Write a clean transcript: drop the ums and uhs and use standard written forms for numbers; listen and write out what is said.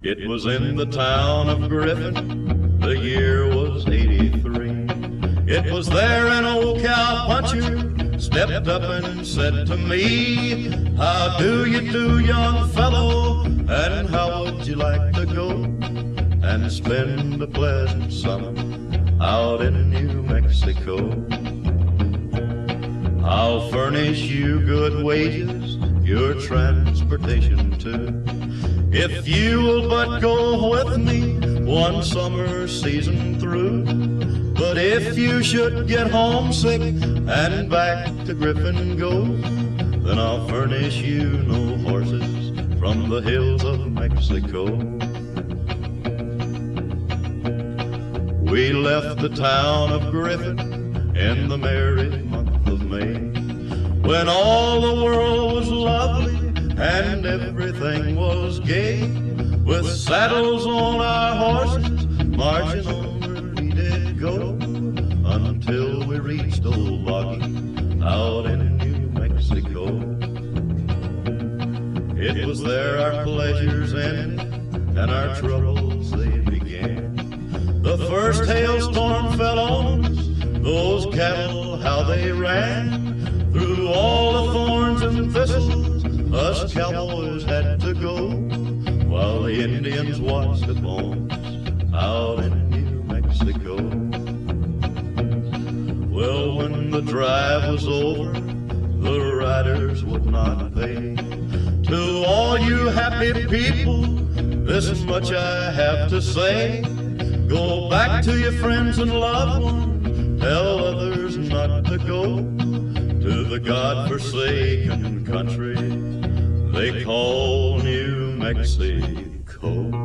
It was in the town of Griffin, the year was 83. It was there an old cowpuncher stepped up and said to me, "How do you do, young fellow, and how would you like to go and spend a pleasant summer out in New Mexico? I'll furnish you good wages, your transportation too, if you will but go with me one summer season through. But if you should get homesick and back to Griffin go, then I'll furnish you no horses from the hills of Mexico." We left the town of Griffin in the merry month of May, when all the world was lovely and everything was gay, with saddles on our horses marching on where we did go, until we reached old Boggy out in New Mexico. It was there our pleasures ended and our troubles they began. The first hailstorm fell on us, those cattle how they ran. Through all the thorns and thistles us cowboys had to go, while the Indians watched upon us out in New Mexico. Well, when the drive was over, the riders would not pay. To all you happy people, this much I have to say: go back to your friends and loved ones, tell others not to go to the God-forsaken country they call New Mexico.